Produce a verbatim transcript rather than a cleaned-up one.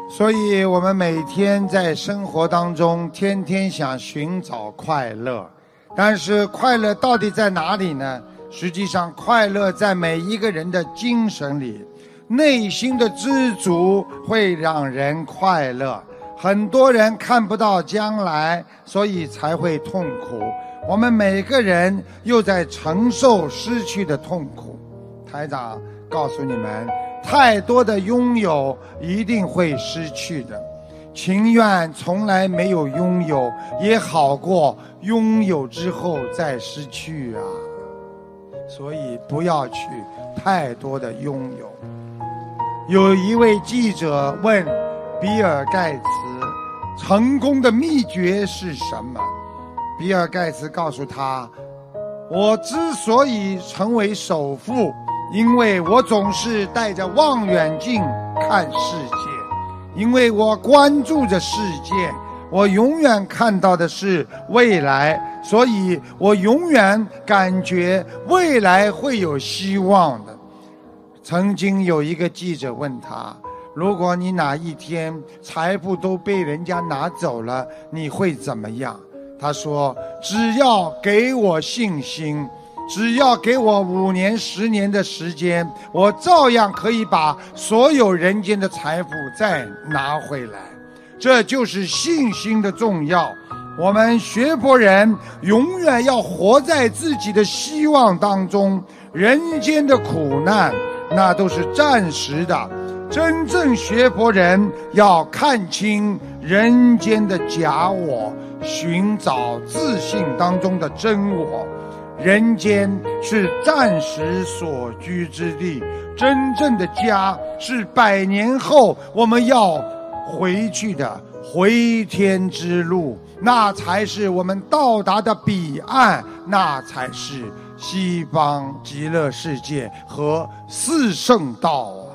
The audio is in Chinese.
所以我们每天在生活当中天天想寻找快乐，但是快乐到底在哪里呢？实际上快乐在每一个人的精神里，内心的知足会让人快乐。很多人看不到将来，所以才会痛苦。我们每个人又在承受失去的痛苦。台长告诉你们，太多的拥有一定会失去的，情愿从来没有拥有，也好过拥有之后再失去啊！所以不要去太多的拥有。有一位记者问比尔盖茨，成功的秘诀是什么？比尔盖茨告诉他，我之所以成为首富，因为我总是带着望远镜看世界，因为我关注着世界，我永远看到的是未来，所以我永远感觉未来会有希望的。曾经有一个记者问他，如果你哪一天财富都被人家拿走了，你会怎么样？他说，只要给我信心，只要给我五年十年的时间，我照样可以把所有人间的财富再拿回来。这就是信心的重要。我们学佛人永远要活在自己的希望当中，人间的苦难那都是暂时的，真正学佛人要看清人间的假我，寻找自信当中的真我。人间是暂时所居之地，真正的家是百年后我们要回去的回天之路，那才是我们到达的彼岸，那才是西方极乐世界和四圣道。